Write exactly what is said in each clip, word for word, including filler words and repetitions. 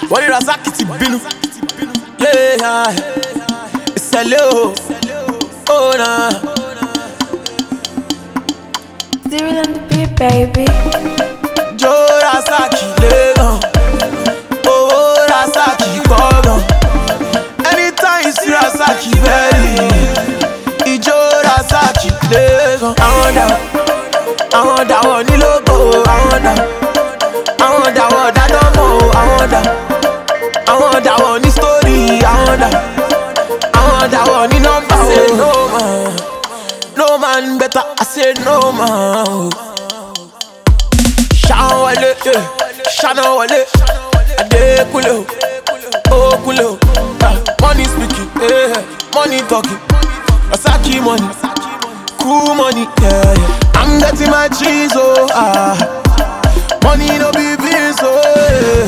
Wọ́n ní Razaki ti bínú. Yeah, ìṣẹ̀lẹ̀ o, oh nah. Zero on the beat, baby. Joe Razaki lẹ́gàn, owó Razaki kọ́gàn. Anytime you see Razaki belly, ìjó Razaki lẹ́gàn. Àwọn dà, àwọn dà wọ́n ní lógo, àwọn dà, àwọn dà wọ́n dájọ́ mọ́, àwọn dà, àwọn dà wọ́n ní story, àwọn dà, àwọn dà wọ́n ní nọ́mbà. I say no man, no man better. I say no man. Ṣáná wọlé, ṣáná wọlé, Adékúnlé o, Òkúnlé o. Money speaking, eh, money talking, Razaki money, cool money, yeah, yeah. I'm getting my cheese, oh ah. Money no be beans, oh yeah.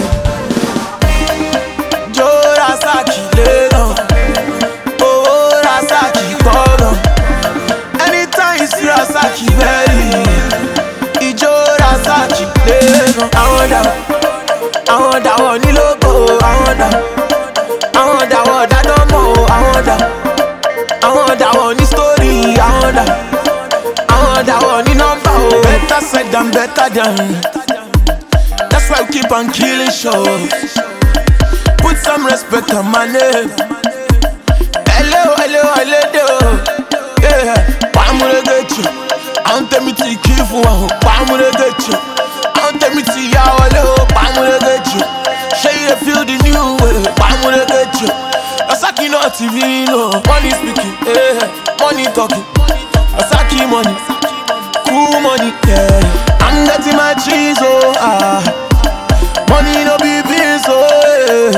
Joe Razaki lẹ́gàn, owó Razaki kọ́gàn. Anytime you see Razaki belly, ìjó Razaki lẹ́gàn. Àwọn dà, àwọn dà wọ́n ní lógo, àwọn dà, àwọn dà wọ́n dájọ́ mọ́, àwọn dà, àwọn dà wọ́n ní story, àwọn dà, àwọn dà wọ́n ní nọ́mbà. Better said than better than. That's why we keep on killing shows. Put some respect on my name. Hello, hello, hello, yeah. I'm gonna get you. I'm tell me to keep for one. I'm gonna get you. I'm tell me to ya hello. I'm gonna get you. Show you feel the new way. I'm gonna get you. Razaki no T V no. Money speaking, yeah. Money talking. Razaki money, cool money, yeah. I'm getting my cheese, oh ah. Money no be beans, oh yeah.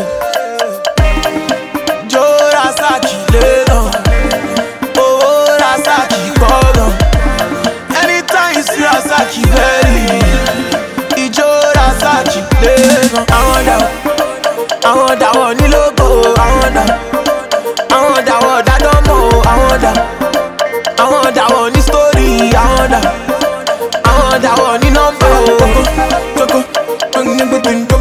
Joe Razaki lẹ́gàn, owó Razaki kọ́gàn. Anytime you see Razaki belly, ìjó Razaki lẹ́gàn. Àwọn dà, àwọn dà wọ́n ní lógo, àwọn dà, àwọn dà wọ́n dájọ́ mọ́, àwọn dà, àwọn dà wọ́n ní story, àwọn dà, àwọn dà wọ́n ní nọ́mbà. Kókó, kókó, kókó, kókó.